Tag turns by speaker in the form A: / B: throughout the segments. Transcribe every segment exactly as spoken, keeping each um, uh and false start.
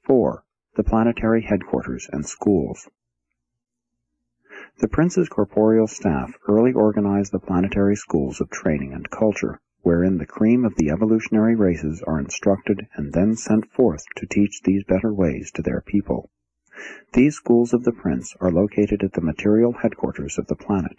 A: four. The planetary headquarters and schools. The Prince's corporeal staff early organized the planetary schools of training and culture, wherein the cream of the evolutionary races are instructed and then sent forth to teach these better ways to their people. These schools of the Prince are located at the material headquarters of the planet.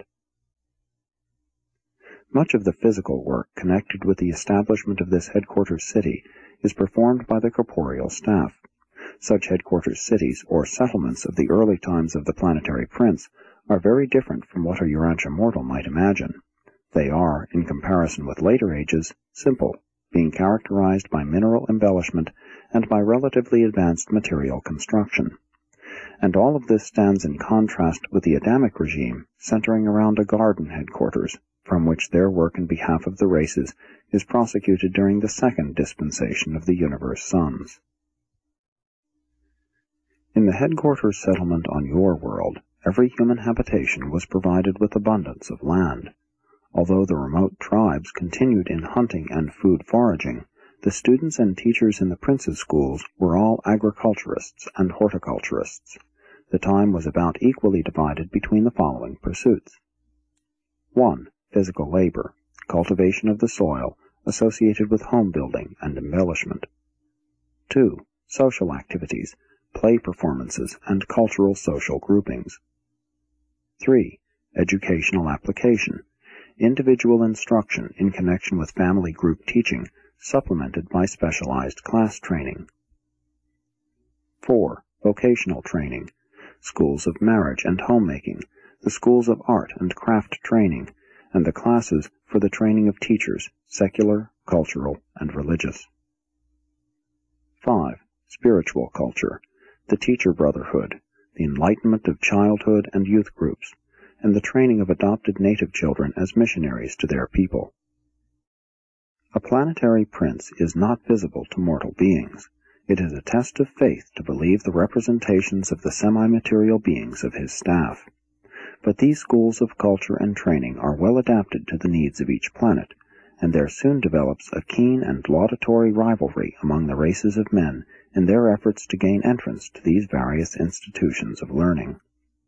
A: Much of the physical work connected with the establishment of this headquarters city is performed by the corporeal staff. Such headquarters cities, or settlements of the early times of the planetary prince, are very different from what a Urantia mortal might imagine. They are, in comparison with later ages, simple, being characterized by mineral embellishment and by relatively advanced material construction. And all of this stands in contrast with the Adamic regime, centering around a garden headquarters, from which their work in behalf of the races is prosecuted during the second dispensation of the universe suns. In the headquarters settlement on your world, every human habitation was provided with abundance of land. Although the remote tribes continued in hunting and food foraging, the students and teachers in the prince's schools were all agriculturists and horticulturists. The time was about equally divided between the following pursuits. one. Physical labor, cultivation of the soil, associated with home building and embellishment. two. Social activities, play performances, and cultural social groupings. three. Educational application, individual instruction in connection with family group teaching, supplemented by specialized class training. four. Vocational training, schools of marriage and homemaking, the schools of art and craft training, and the classes for the training of teachers, secular, cultural, and religious. five. Spiritual culture, the teacher brotherhood, the enlightenment of childhood and youth groups, and the training of adopted native children as missionaries to their people. A planetary prince is not visible to mortal beings. It is a test of faith to believe the representations of the semi-material beings of his staff. But these schools of culture and training are well adapted to the needs of each planet, and there soon develops a keen and laudatory rivalry among the races of men in their efforts to gain entrance to these various institutions of learning.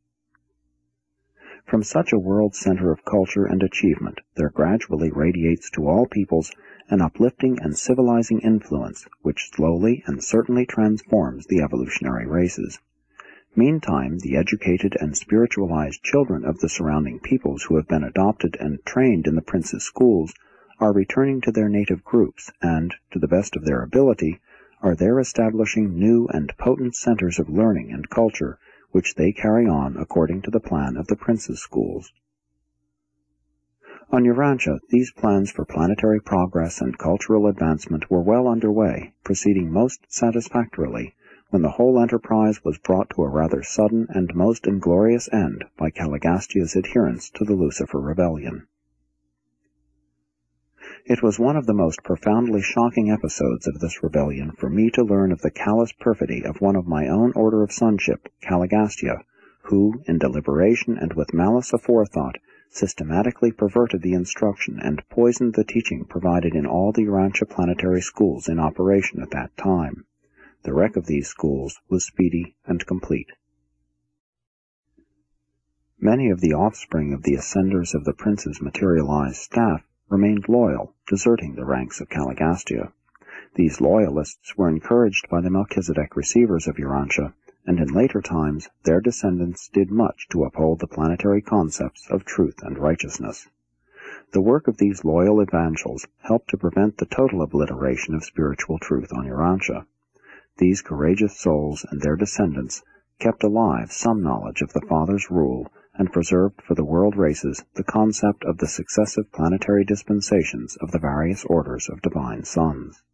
A: From such a world center of culture and achievement there gradually radiates to all peoples an uplifting and civilizing influence which slowly and certainly transforms the evolutionary races. Meantime, the educated and spiritualized children of the surrounding peoples who have been adopted and trained in the prince's schools are returning to their native groups and, to the best of their ability, are there establishing new and potent centers of learning and culture which they carry on according to the plan of the prince's schools. On Urantia, these plans for planetary progress and cultural advancement were well underway, proceeding most satisfactorily, when the whole enterprise was brought to a rather sudden and most inglorious end by Caligastia's adherence to the Lucifer Rebellion. It was one of the most profoundly shocking episodes of this rebellion for me to learn of the callous perfidy of one of my own order of sonship, Caligastia, who, in deliberation and with malice aforethought, systematically perverted the instruction and poisoned the teaching provided in all the Urantia planetary schools in operation at that time. The wreck of these schools was speedy and complete. Many of the offspring of the ascenders of the prince's materialized staff remained loyal, deserting the ranks of Caligastia. These loyalists were encouraged by the Melchizedek receivers of Urantia, and in later times their descendants did much to uphold the planetary concepts of truth and righteousness. The work of these loyal evangels helped to prevent the total obliteration of spiritual truth on Urantia. These courageous souls and their descendants kept alive some knowledge of the Father's rule and preserved for the world races the concept of the successive planetary dispensations of the various orders of divine sons.